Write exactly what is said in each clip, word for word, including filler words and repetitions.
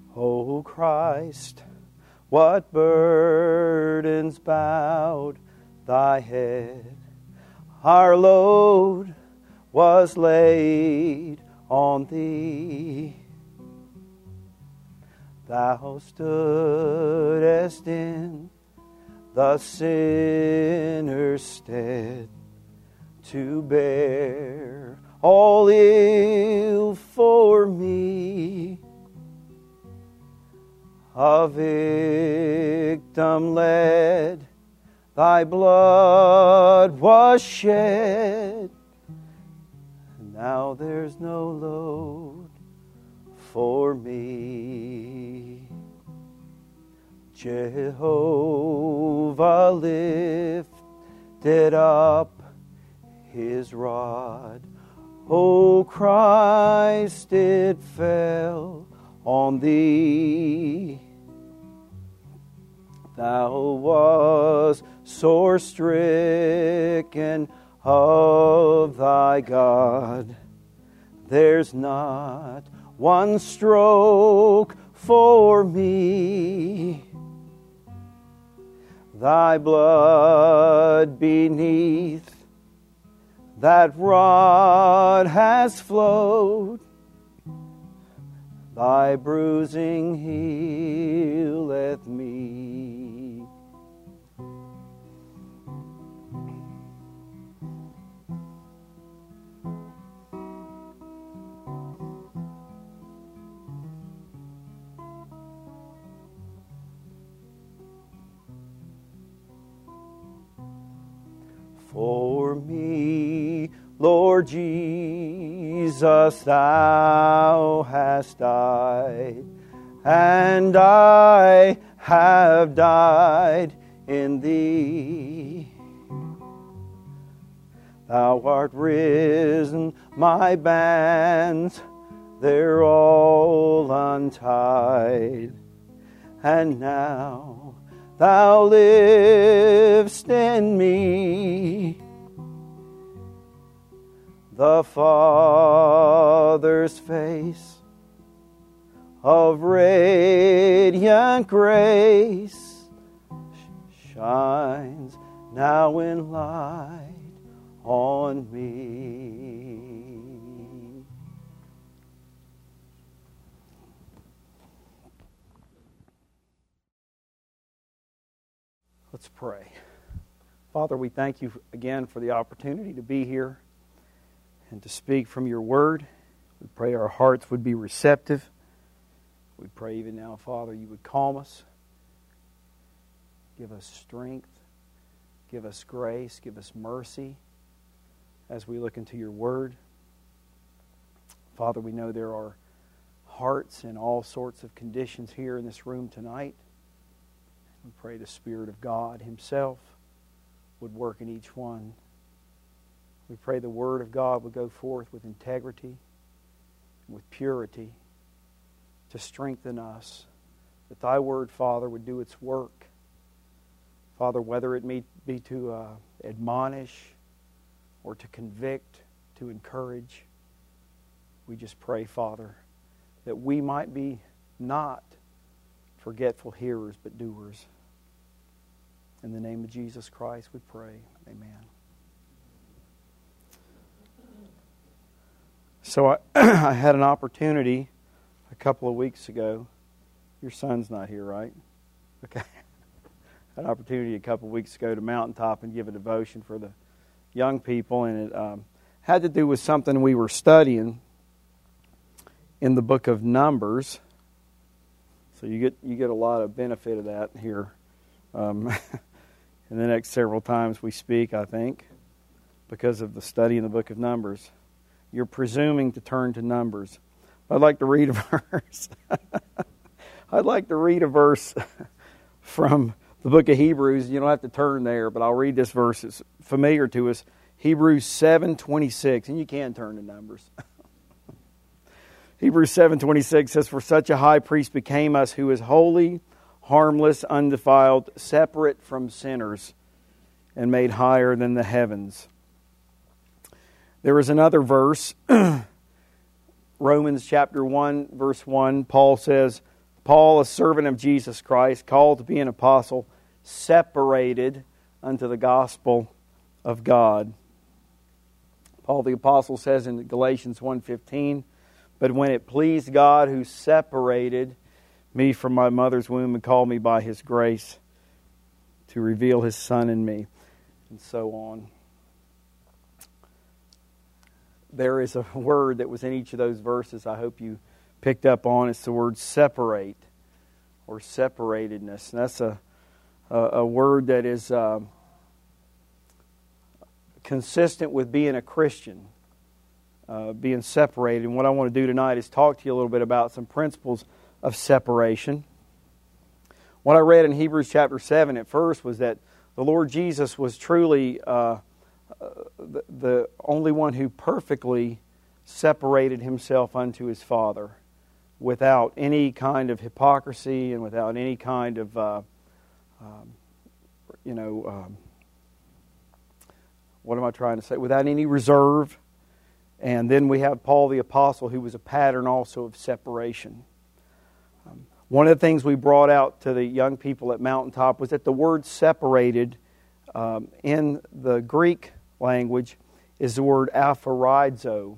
O Christ, what burdens bowed thy head? Our load was laid on thee. Thou stoodest in the sinner's stead to bear all ill for me. A victim led, thy blood was shed. Now there's no load for me. Jehovah lifted up His rod. O Christ, it fell on thee. Thou wast sore stricken of thy God. There's not one stroke for me. Thy blood beneath that rod has flowed. Thy bruising healeth me. For me, Lord Jesus, thou hast died, and I have died in thee. Thou art risen, my bands, they're all untied, and now thou livest in me. The Father's face of radiant grace shines now in light on me. Let's pray. Father, we thank you again for the opportunity to be here and to speak from your word. We pray our hearts would be receptive. We pray even now, Father, you would calm us. Give us strength. Give us grace. Give us mercy as we look into your word. Father, we know there are hearts in all sorts of conditions here in this room tonight. We pray the Spirit of God Himself would work in each one. We pray the Word of God would go forth with integrity and with purity to strengthen us, that Thy Word, Father, would do its work. Father, whether it be to uh, admonish or to convict, to encourage, we just pray, Father, that we might be not forgetful hearers, but doers. In the name of Jesus Christ we pray. Amen. So I, I had an opportunity a couple of weeks ago. Your son's not here, right? Okay. I had an opportunity a couple of weeks ago to mountaintop and give a devotion for the young people, and it um, had to do with something we were studying in the book of Numbers. So you get you get a lot of benefit of that here um, in the next several times we speak, I think, because of the study in the book of Numbers. You're presuming to turn to Numbers. I'd like to read a verse. I'd like to read a verse from the book of Hebrews. You don't have to turn there, but I'll read this verse. It's familiar to us. Hebrews seven twenty-six, and you can turn to Numbers. Hebrews seven twenty-six says, "For such a high priest became us, who is holy, harmless, undefiled, separate from sinners, and made higher than the heavens." There is another verse, Romans chapter one, verse one. Paul says, Paul, a servant of Jesus Christ, called to be an apostle, separated unto the gospel of God. Paul the apostle says in Galatians one fifteen, but when it pleased God who separated me from my mother's womb and called me by His grace to reveal His Son in me, and so on. There is a word that was in each of those verses I hope you picked up on. It's the word separate or separatedness. And that's a, a, a word that is uh, consistent with being a Christian, uh, being separated. And what I want to do tonight is talk to you a little bit about some principles of separation. What I read in Hebrews chapter seven at first was that the Lord Jesus was truly uh, the, the only one who perfectly separated Himself unto His Father without any kind of hypocrisy and without any kind of, uh, um, you know, um, what am I trying to say? Without any reserve. And then we have Paul the Apostle, who was a pattern also of separation. Um, one of the things we brought out to the young people at Mountaintop was that the word separated um, in the Greek language is the word aphorizo.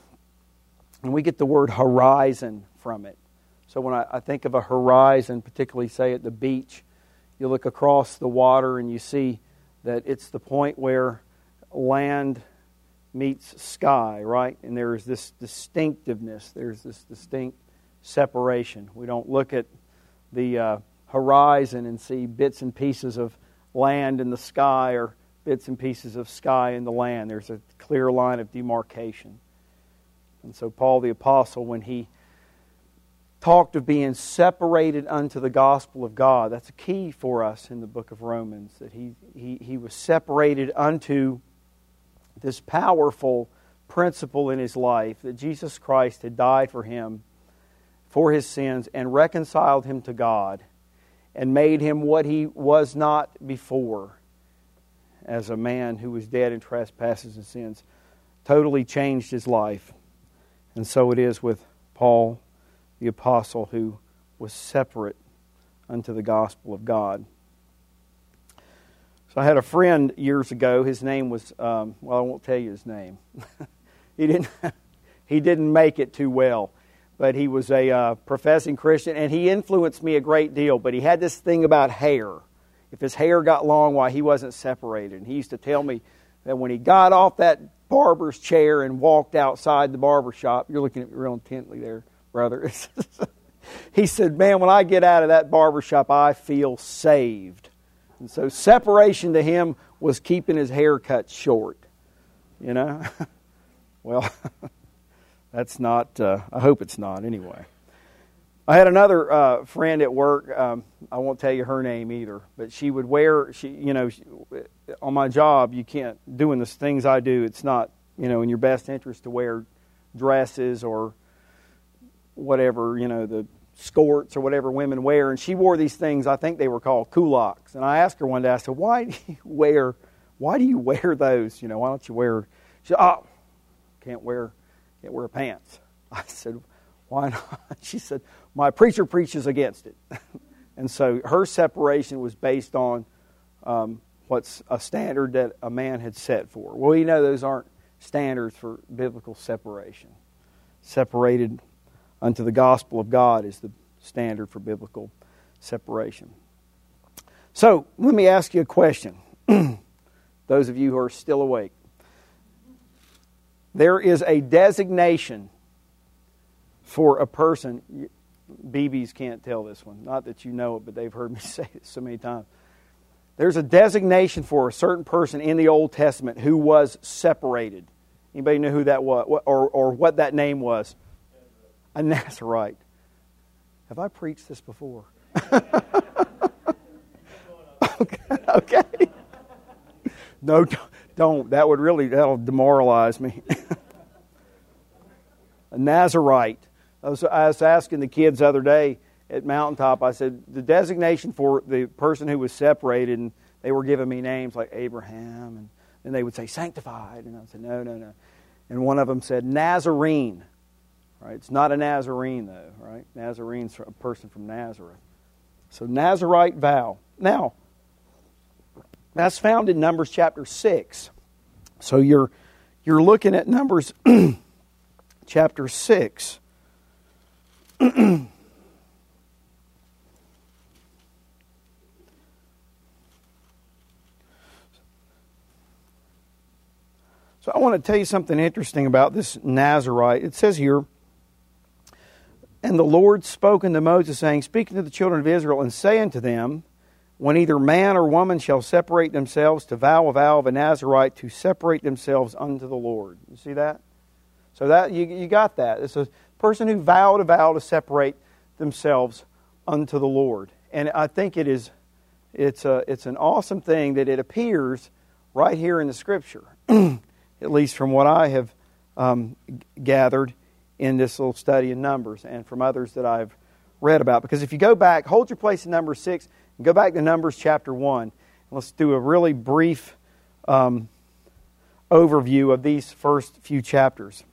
And we get the word horizon from it. So when I, I think of a horizon, particularly say at the beach, you look across the water and you see that it's the point where land meets sky, right? And there is this distinctiveness. There's this distinct separation. We don't look at the uh, horizon and see bits and pieces of land in the sky or bits and pieces of sky in the land. There's a clear line of demarcation. And so Paul the Apostle, when he talked of being separated unto the gospel of God, that's a key for us in the book of Romans, that he, he, he was separated unto this powerful principle in his life, that Jesus Christ had died for him, for his sins, and reconciled him to God, and made him what he was not before, as a man who was dead in trespasses and sins. Totally changed his life. And so it is with Paul the Apostle, who was separate unto the gospel of God. So I had a friend years ago. His name was, um, well, I won't tell you his name. he didn't he didn't make it too well. But he was a uh, professing Christian, and he influenced me a great deal. But he had this thing about hair. If his hair got long, why, he wasn't separated. And he used to tell me that when he got off that barber's chair and walked outside the barber shop, you're looking at me real intently there, brother. He said, man, when I get out of that barber shop, I feel saved. And so separation to him was keeping his hair cut short. You know? Well, that's not, uh, I hope it's not anyway. I had another uh, friend at work. Um, I won't tell you her name either, but she would wear, she, you know, she, on my job, you can't, doing the things I do, it's not, you know, in your best interest to wear dresses or whatever, you know, the skirts or whatever women wear. And she wore these things, I think they were called culottes. And I asked her one day, I said, why do you wear, why do you wear those? You know, why don't you wear, she said, oh, can't wear, can't wear pants. I said, why not? She said, my preacher preaches against it. And so her separation was based on um, what's a standard that a man had set for. Well, you know those aren't standards for biblical separation. Separated unto the gospel of God is the standard for biblical separation. So, let me ask you a question. Those of you who are still awake. There is a designation for a person. B Bs can't tell this one. Not that you know it, but they've heard me say it so many times. There's a designation for a certain person in the Old Testament who was separated. Anybody know who that was, or or what that name was? A Nazarite. Have I preached this before? okay. okay. No, don't. That would really, that'll demoralize me. A Nazarite. I was, I was asking the kids the other day at Mountaintop, I said, the designation for the person who was separated, and they were giving me names like Abraham, and then they would say sanctified, and I said, no, no, no. And one of them said Nazarene. Right? It's not a Nazarene, though. Right? Nazarene's a person from Nazareth. So Nazarite vow. Now, that's found in Numbers chapter six. So you're you're looking at Numbers chapter six. So I want to tell you something interesting about this Nazarite. It says here, "And the Lord spoke unto Moses, saying, Speaking to the children of Israel, and say unto them, When either man or woman shall separate themselves to vow a vow of a Nazarite, to separate themselves unto the Lord." You see that? So that you, you got that. It's a person who vowed a vow to separate themselves unto the Lord. And I think it is it's a, it's an awesome thing that it appears right here in the Scripture. At least from what I have um, gathered in this little study in Numbers and from others that I've read about. Because if you go back, hold your place in Numbers six, and go back to Numbers chapter one. Let's do a really brief um, overview of these first few chapters.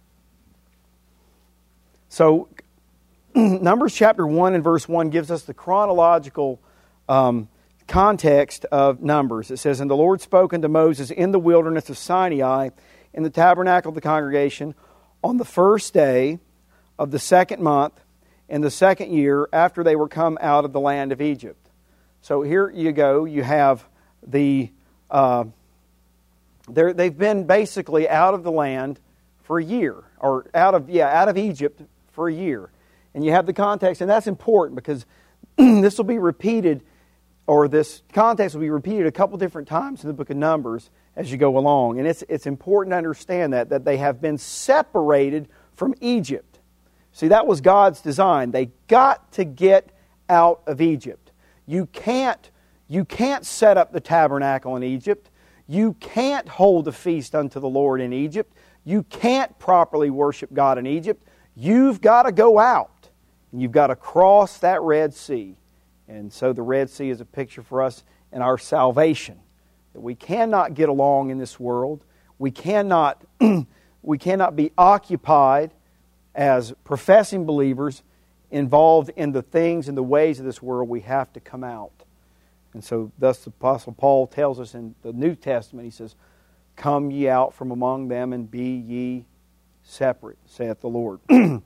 So, Numbers chapter one and verse one gives us the chronological um, context of Numbers. It says, "And the Lord spoke unto Moses in the wilderness of Sinai, in the tabernacle of the congregation, on the first day of the second month, in the second year, after they were come out of the land of Egypt." So here you go. You have the uh, they've been basically out of the land for a year, or out of yeah out of Egypt for a year, and you have the context, and that's important because this will be repeated, or this context will be repeated a couple different times in the book of Numbers as you go along. And it's it's important to understand that, that they have been separated from Egypt. See, that was God's design. They got to get out of Egypt. You can't, you can't set up the tabernacle in Egypt. You can't hold a feast unto the Lord in Egypt. You can't properly worship God in Egypt. You've got to go out. And you've got to cross that Red Sea. And so the Red Sea is a picture for us in our salvation. That we cannot get along in this world. We cannot, we cannot be occupied as professing believers involved in the things and the ways of this world. We have to come out. And so thus the Apostle Paul tells us in the New Testament, he says, "Come ye out from among them and be ye separate, saith the Lord."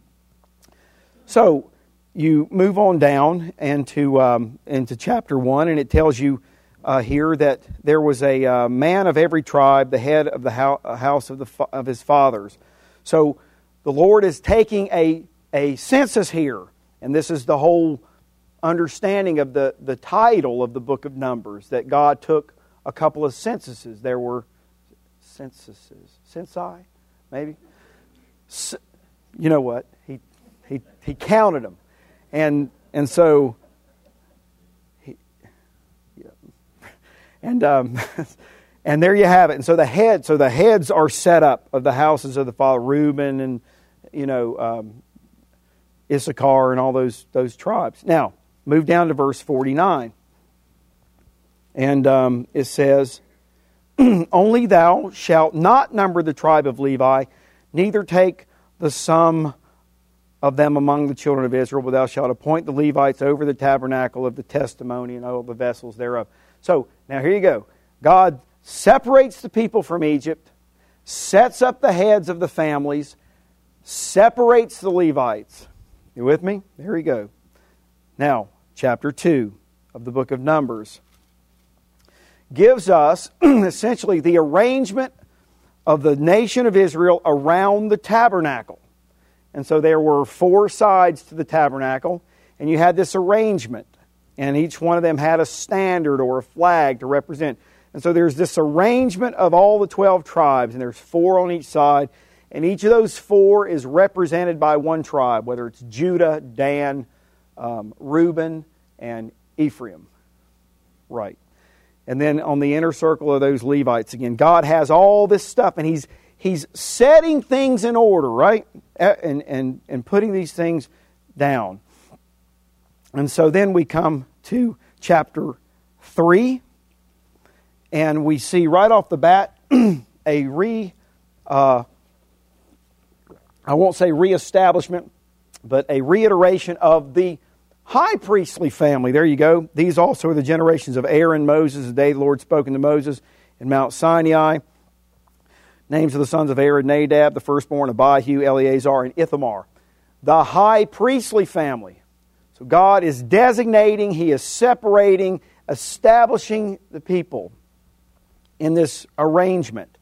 So you move on down into um, into chapter one, and it tells you uh, here that there was a uh, man of every tribe, the head of the ho- house of the fa- of his fathers. So the Lord is taking a a census here, and this is the whole understanding of the the title of the book of Numbers, that God took a couple of censuses. There were censuses, censi, maybe. C- you know what? He he he counted them. And and so, he, yeah. and um, and there you have it. And so the head, so the heads are set up of the houses of the father, Reuben and you know um, Issachar and all those those tribes. Now move down to verse forty-nine, and um, it says, "Only thou shalt not number the tribe of Levi, neither take the sum of them among the children of Israel, but thou shalt appoint the Levites over the tabernacle of the testimony and all the vessels thereof." So, now here you go. God separates the people from Egypt, sets up the heads of the families, separates the Levites. You with me? There you go. Now, chapter two of the book of Numbers gives us essentially the arrangement of the nation of Israel around the tabernacle. And so there were four sides to the tabernacle, and you had this arrangement. And each one of them had a standard or a flag to represent. And so there's this arrangement of all the twelve tribes, and there's four on each side. And each of those four is represented by one tribe, whether it's Judah, Dan, um, Reuben, and Ephraim. Right. And then on the inner circle of those Levites again. God has all this stuff, and He's He's setting things in order, right? And, and, and putting these things down. And so then we come to chapter three. And we see right off the bat a re, uh, I won't say reestablishment, but a reiteration of the high priestly family. There you go. These also are the generations of Aaron, Moses, the day the Lord spoke to Moses in Mount Sinai. Names of the sons of Aaron: Nadab, the firstborn, Abihu, Eleazar, and Ithamar. The high priestly family. So God is designating, He is separating, establishing the people in this arrangement.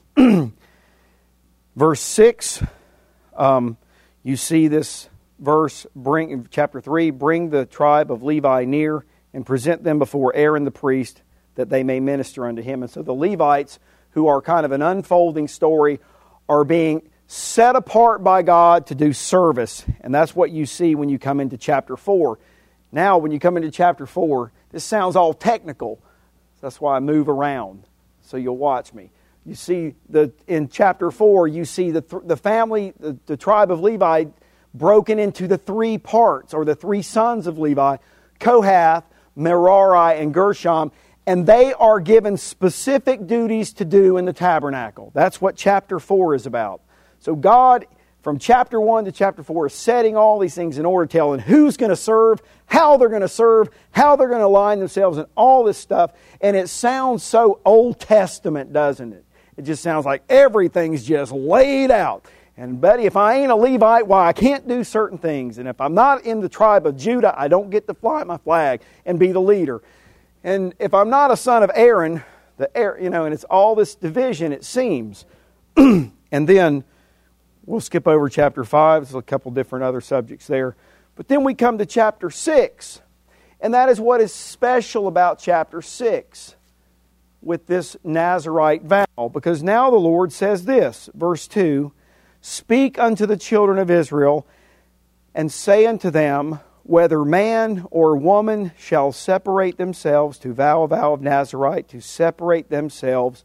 Verse six, um, you see this verse, bring, chapter three, bring the tribe of Levi near and present them before Aaron the priest, that they may minister unto him. And so the Levites, who are kind of an unfolding story, are being set apart by God to do service. And that's what you see when you come into chapter four. Now, when you come into chapter four, this sounds all technical. That's why I move around, so you'll watch me. You see, the in chapter four, you see the, the family, the, the tribe of Levi, broken into the three parts, or the three sons of Levi, Kohath, Merari, and Gershom. And they are given specific duties to do in the tabernacle. That's what chapter four is about. So God, from chapter one to chapter four, is setting all these things in order, telling who's going to serve, how they're going to serve, how they're going to align themselves, and all this stuff. And it sounds so Old Testament, doesn't it? It just sounds like everything's just laid out. And buddy, if I ain't a Levite, why, I can't do certain things. And if I'm not in the tribe of Judah, I don't get to fly my flag and be the leader. And if I'm not a son of Aaron, the you know, and it's all this division, it seems. And then we'll skip over chapter five. There's a couple different other subjects there. But then we come to chapter six. And that is what is special about chapter six with this Nazirite vow. Because now the Lord says this, verse two, "Speak unto the children of Israel, and say unto them, whether man or woman shall separate themselves to vow a vow of Nazirite, to separate themselves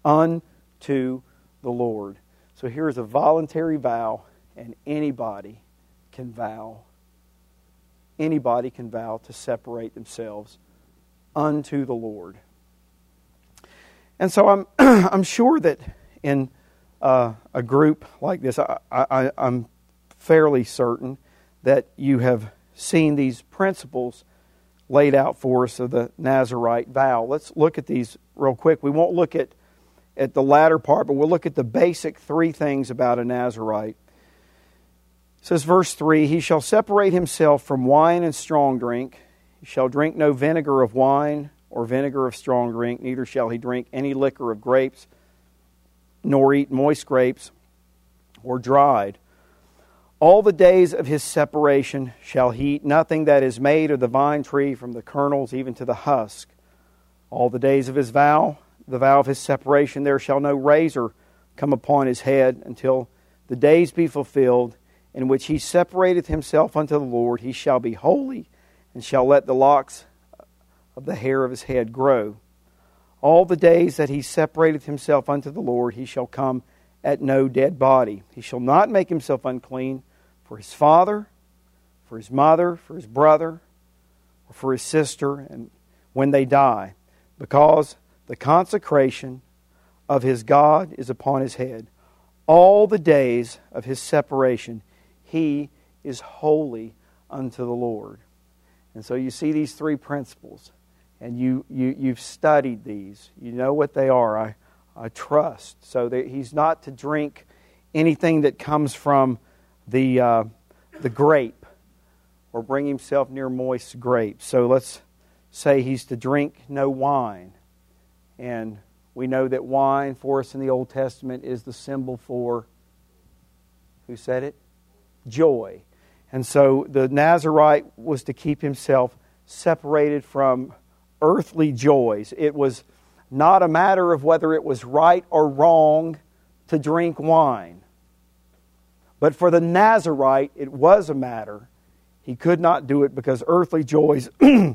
unto the Lord." So here's a voluntary vow, and anybody can vow. Anybody can vow to separate themselves unto the Lord. And so I'm I'm sure that in uh, a group like this, I, I, I'm fairly certain that you have seen these principles laid out for us of the Nazirite vow. Let's look at these real quick. We won't look at, at the latter part, but we'll look at the basic three things about a Nazirite. It says, verse three, "He shall separate himself from wine and strong drink. He shall drink no vinegar of wine or vinegar of strong drink, neither shall he drink any liquor of grapes, nor eat moist grapes or dried. All the days of his separation shall he eat nothing that is made of the vine tree, from the kernels even to the husk. All the days of his vow, the vow of his separation, there shall no razor come upon his head, until the days be fulfilled, in which he separateth himself unto the Lord. He shall be holy, and shall let the locks of the hair of his head grow. All the days that he separateth himself unto the Lord, he shall come at no dead body. He shall not make himself unclean for his father, for his mother, for his brother, or for his sister, and when they die, because the consecration of his God is upon his head. All the days of his separation, he is holy unto the Lord." And so you see these three principles, and you, you, you've studied these. You know what they are, I, I trust. So that he's not to drink anything that comes from the, uh, the grape, or bring himself near moist grapes. So let's say he's to drink no wine. And we know that wine for us in the Old Testament is the symbol for, who said it? Joy. And so the Nazirite was to keep himself separated from earthly joys. It was not a matter of whether it was right or wrong to drink wine. But for the Nazirite, it was a matter. He could not do it because earthly joys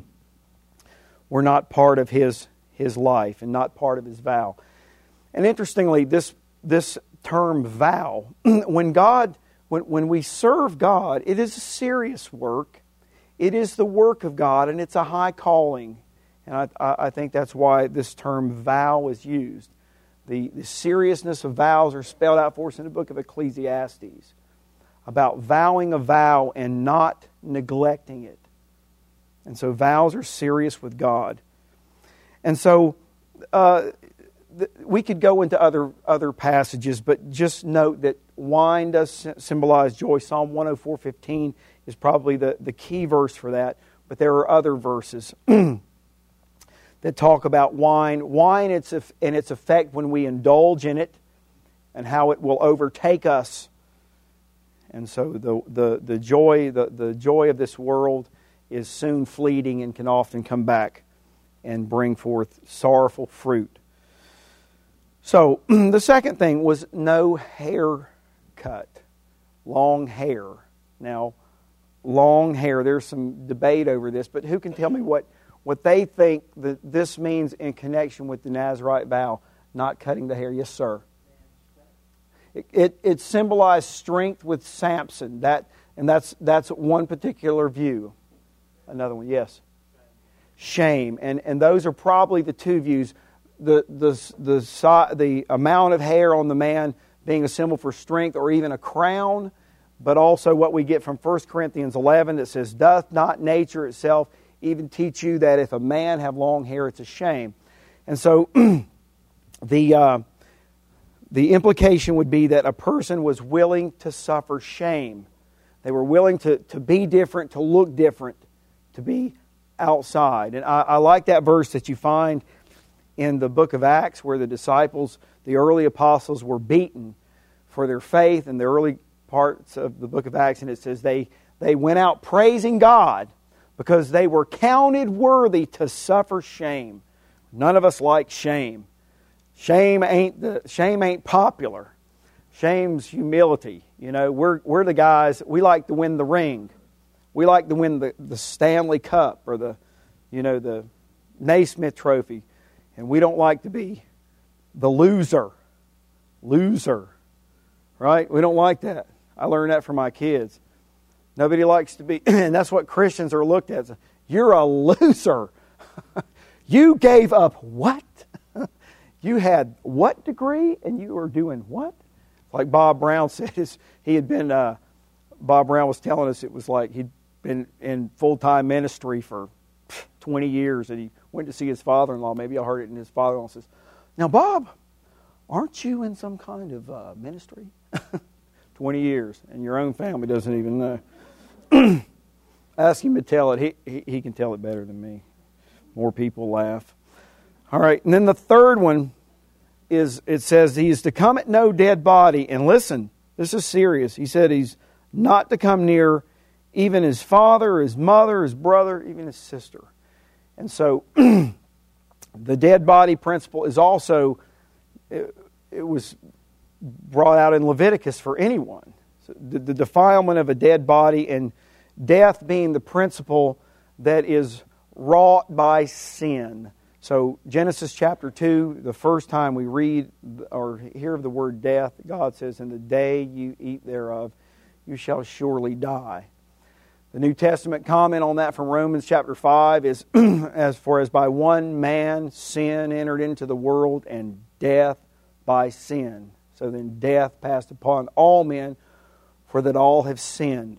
were not part of his, his life and not part of his vow. And interestingly, this, this term vow, when God, when, when we serve God, it is a serious work. It is the work of God, and it's a high calling. And I, I think that's why this term vow is used. The, the seriousness of vows are spelled out for us in the book of Ecclesiastes. about vowing a vow and not neglecting it. And so vows are serious with God. And so uh, th- we could go into other other passages, but just note that wine does symbolize joy. Psalm one oh four fifteen is probably the, the key verse for that. But there are other verses that talk about wine. Wine it's and its effect when we indulge in it and how it will overtake us. And so the the, the joy the, the joy of this world is soon fleeting and can often come back and bring forth sorrowful fruit. So the second thing was no haircut, long hair. Now, long hair, there's some debate over this, but who can tell me what, what they think that this means in connection with the Nazirite vow, not cutting the hair? Yes, sir. It, it, it symbolized strength with Samson, that, and that's that's one particular view. Another one, yes. Shame, and and those are probably the two views. The the the the amount of hair on the man being a symbol for strength, or even a crown, but also what we get from First Corinthians eleven that says, "Doth not nature itself even teach you that if a man have long hair, it's a shame?" And so the uh, the implication would be that a person was willing to suffer shame. They were willing to, to be different, to look different, to be outside. And I, I like that verse that you find in the book of Acts where the disciples, the early apostles, were beaten for their faith in the early parts of the book of Acts. And it says they, they went out praising God because they were counted worthy to suffer shame. None of us like shame. Shame ain't the shame ain't popular. Shame's humility. You know, we're we're the guys, we like to win the ring. We like to win the, the Stanley Cup or the, you know, the Naismith Trophy. And we don't like to be the loser. Loser. Right? We don't like that. I learned that from my kids. Nobody likes to be, and that's what Christians are looked at. You're a loser. You gave up what? You had what degree and you were doing what? Like Bob Brown said, he had been, uh, Bob Brown was telling us it was like he'd been in full-time ministry for twenty years, and he went to see his father-in-law. Maybe I heard it, and his father-in-law says, "Now, Bob, aren't you in some kind of uh, ministry?" twenty years, and your own family doesn't even know. Ask him to tell it. He, he, he can tell it better than me. More people laugh. All right, and then the third one is, it says, he is to come at no dead body. And listen, this is serious. He said he's not to come near even his father, his mother, his brother, even his sister. And so the dead body principle is also, it, it was brought out in Leviticus for anyone. So the, the defilement of a dead body, and death being the principle that is wrought by sin. So Genesis chapter two, the first time we read or hear of the word death, God says, "In the day you eat thereof, you shall surely die." The New Testament comment on that from Romans chapter five is, "As for as by one man sin entered into the world, and death by sin. So then death passed upon all men, for that all have sinned."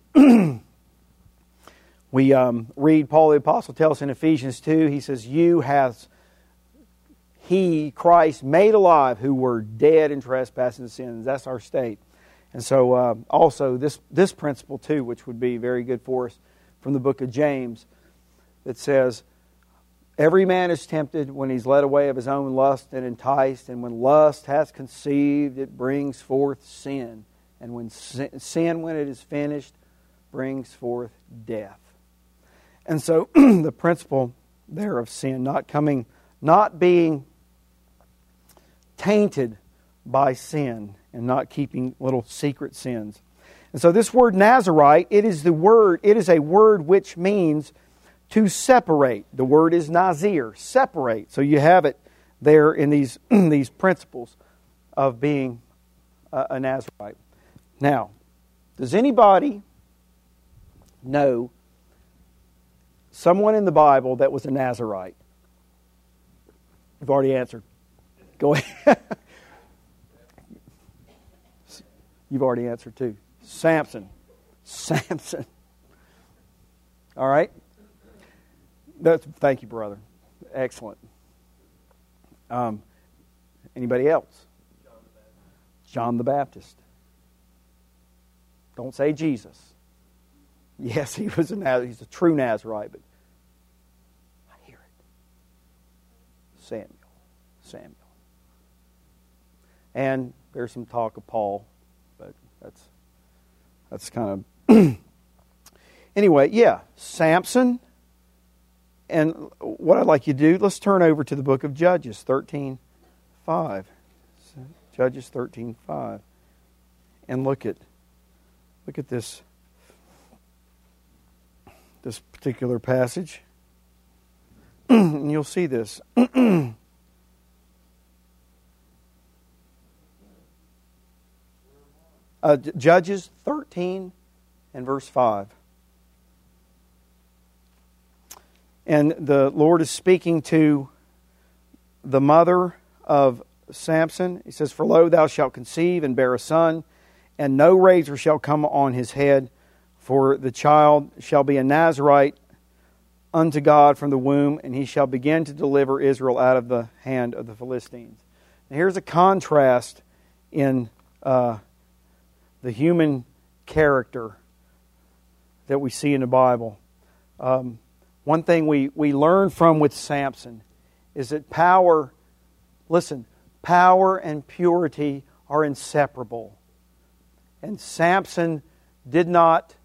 We um, read, Paul the Apostle tells us in Ephesians two, he says, "You hath He, Christ, made alive who were dead in trespasses and sins." That's our state. And so uh, also this, this principle too, which would be very good for us from the book of James, that says, "Every man is tempted when he's led away of his own lust and enticed. And when lust has conceived, it brings forth sin. And when sin, sin when it is finished, brings forth death." And so the principle there of sin, not coming, not being tainted by sin, and not keeping little secret sins. And so this word Nazirite, it is the word, it is a word which means to separate. The word is Nazir, separate. So you have it there in these, these principles of being a, a Nazirite. Now, does anybody know someone in the Bible that was a Nazirite? You've already answered. Go ahead. You've already answered too. Samson. Samson. All right? That's, thank you, brother. Excellent. Um, anybody else? John the Baptist. Don't say Jesus. Yes, he was a Naz- he's a true Nazarite, but I hear it. Samuel. Samuel. And there's some talk of Paul, but that's that's kind of anyway, yeah, Samson. And what I'd like you to do, let's turn over to the book of Judges, thirteen five. Judges thirteen five. And look at look at this this particular passage. And you'll see this. uh, Judges thirteen and verse five. And the Lord is speaking to the mother of Samson. He says, "For lo, thou shalt conceive and bear a son, and no razor shall come on his head, for the child shall be a Nazarite unto God from the womb, and he shall begin to deliver Israel out of the hand of the Philistines." Now here's a contrast in uh, the human character that we see in the Bible. Um, one thing we, we learn from with Samson is that power, listen, power and purity are inseparable. And Samson did not,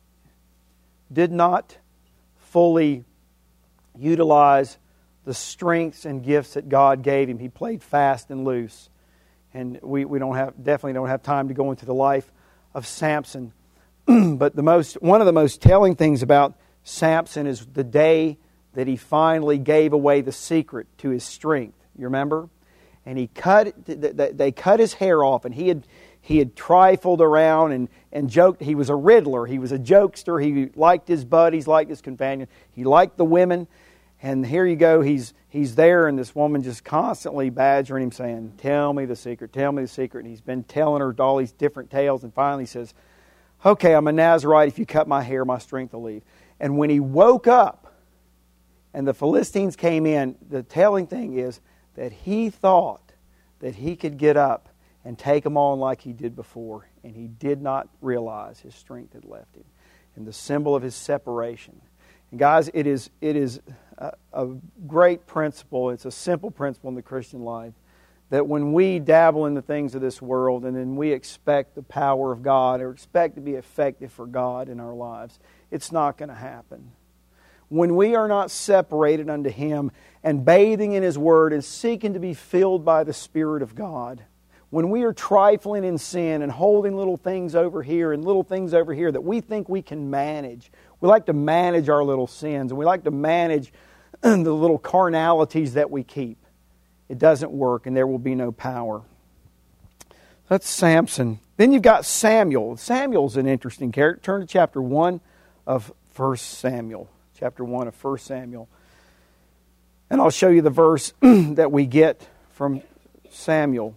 did not fully utilize the strengths and gifts that God gave him. He played fast and loose. And we, we don't have definitely don't have time to go into the life of Samson. But the most one of the most telling things about Samson is the day that he finally gave away the secret to his strength. You remember? And he cut they cut his hair off, and he had he had trifled around and, and joked. He was a riddler. He was a jokester. He liked his buddies, liked his companion. He liked the women. And here you go, he's he's there, and this woman just constantly badgering him, saying, "Tell me the secret, tell me the secret." And he's been telling her all these different tales, and finally he says, "Okay, I'm a Nazarite. If you cut my hair, my strength will leave." And when he woke up and the Philistines came in, the telling thing is that he thought that he could get up and take them on like he did before, and he did not realize his strength had left him. And the symbol of his separation. And guys, it is it is a, a great principle. It's a simple principle in the Christian life that when we dabble in the things of this world and then we expect the power of God or expect to be effective for God in our lives, it's not going to happen. When we are not separated unto Him and bathing in His Word and seeking to be filled by the Spirit of God, when we are trifling in sin and holding little things over here and little things over here that we think we can manage, we like to manage our little sins and we like to manage the little carnalities that we keep. It doesn't work, and there will be no power. That's Samson. Then you've got Samuel. Samuel's an interesting character. Turn to chapter one of First Samuel. Chapter one of First Samuel. And I'll show you the verse that we get from Samuel.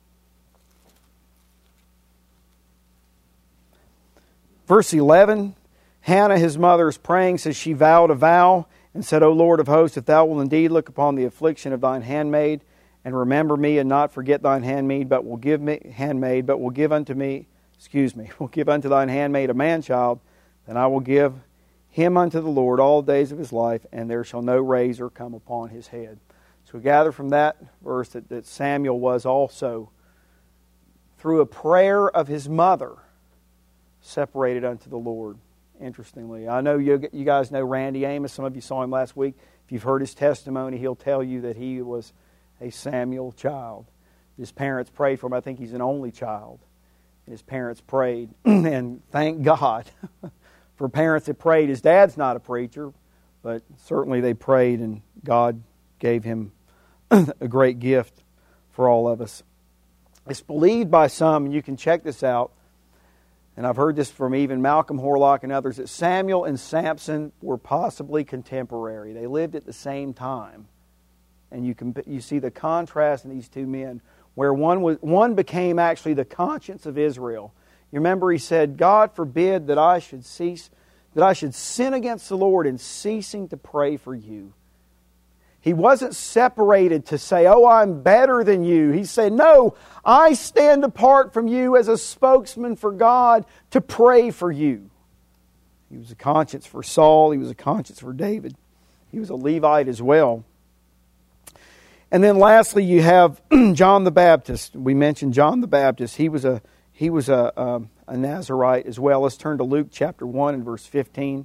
Verse eleven, Hannah, his mother, is praying, says she vowed a vow and said, "O Lord of hosts, if thou wilt indeed look upon the affliction of thine handmaid, and remember me, and not forget thine handmaid, but will give me handmaid, but will give unto me, excuse me, will give unto thine handmaid a man child, then I will give him unto the Lord all the days of his life, and there shall no razor come upon his head." So we gather from that verse that, that Samuel was also, through a prayer of his mother, separated unto the Lord. Interestingly, I know you, you guys know Randy Amos. Some of you saw him last week. If you've heard his testimony, he'll tell you that he was a Samuel child. His parents prayed for him. I think he's an only child. And his parents prayed. And thank God for parents that prayed. His dad's not a preacher, but certainly they prayed, and God gave him a great gift for all of us. It's believed by some, and you can check this out, and I've heard this from even Malcolm Horlock and others, that Samuel and Samson were possibly contemporary. They lived at the same time. And you can you see the contrast in these two men, where one was one became actually the conscience of Israel. You remember he said, God forbid that I should cease, that I should sin against the Lord in ceasing to pray for you. He wasn't separated to say, oh, I'm better than you. He said, no, I stand apart from you as a spokesman for God to pray for you. He was a conscience for Saul. He was a conscience for David. He was a Levite as well. And then lastly, you have John the Baptist. We mentioned John the Baptist. He was a he was a, um, a Nazirite as well. Let's turn to Luke chapter one and verse fifteen.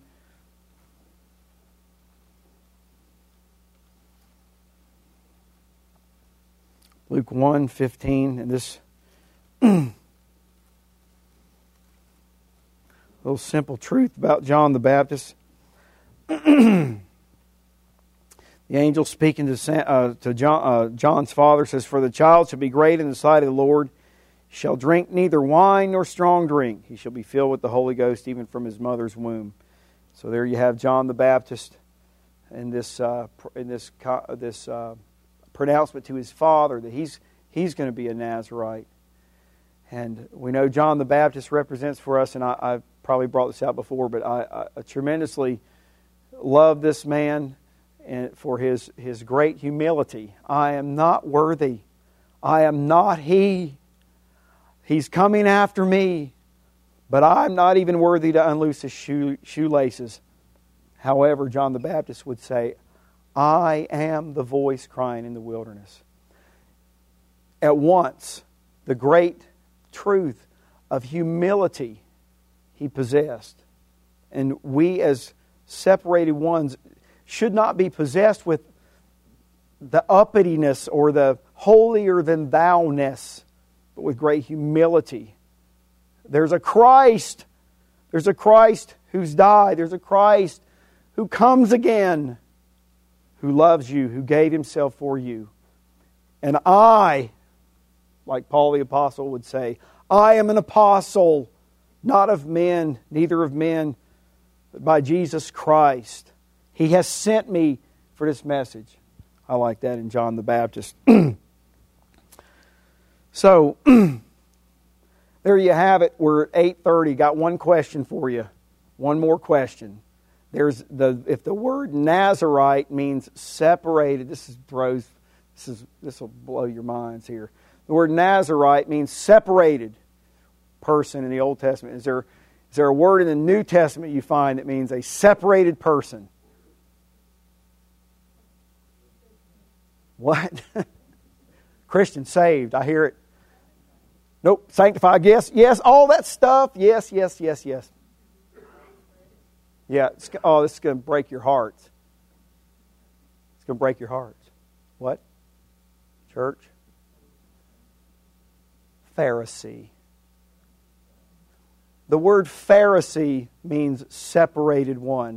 Luke one fifteen, and this little simple truth about John the Baptist. The angel speaking to Sam, uh, to John, uh, John's father says, "For the child shall be great in the sight of the Lord. He shall drink neither wine nor strong drink. He shall be filled with the Holy Ghost even from his mother's womb." So there you have John the Baptist in this uh, in this this uh, pronouncement to his father that he's he's going to be a Nazirite. And we know John the Baptist represents for us, and I, I've probably brought this out before, but I, I tremendously love this man and for his, his great humility. I am not worthy. I am not he. He's coming after me, but I'm not even worthy to unloose his shoe, shoelaces. However, John the Baptist would say, I am the voice crying in the wilderness. At once, the great truth of humility he possessed. And we as separated ones should not be possessed with the uppityness or the holier-than-thou-ness, but with great humility. There's a Christ. There's a Christ who's died. There's a Christ who comes again, who loves you, who gave Himself for you. And I, like Paul the Apostle would say, I am an apostle, not of men, neither of men, but by Jesus Christ. He has sent me for this message. I like that in John the Baptist. So, there you have it. We're at eight thirty. Got one question for you. One more question. There's the if the word Nazirite means separated. This is throws. This is this will blow your minds here. The word Nazirite means separated person in the Old Testament. Is there is there a word in the New Testament you find that means a separated person? What? Christian, saved. I hear it. Nope. Sanctified. Yes. Yes. All that stuff. Yes. Yes. Yes. Yes. Yeah. It's, oh, this is going to break your hearts. It's going to break your hearts. What? Church? Pharisee. The word Pharisee means separated one.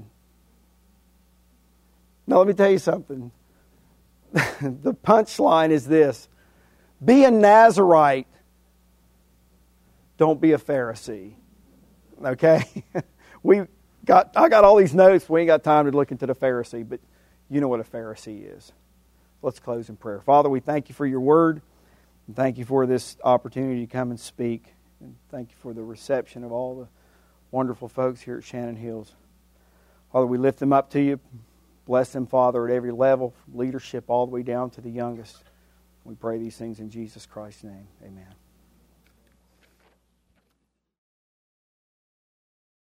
Now let me tell you something. The punchline is this. Be a Nazirite. Don't be a Pharisee. Okay? we got I got all these notes. We ain't got time to look into the Pharisee, but you know what a Pharisee is. Let's close in prayer. Father, we thank you for your word. And thank you for this opportunity to come and speak. And thank you for the reception of all the wonderful folks here at Shannon Hills. Father, we lift them up to you. Bless them, Father, at every level, from leadership all the way down to the youngest. We pray these things in Jesus Christ's name. Amen.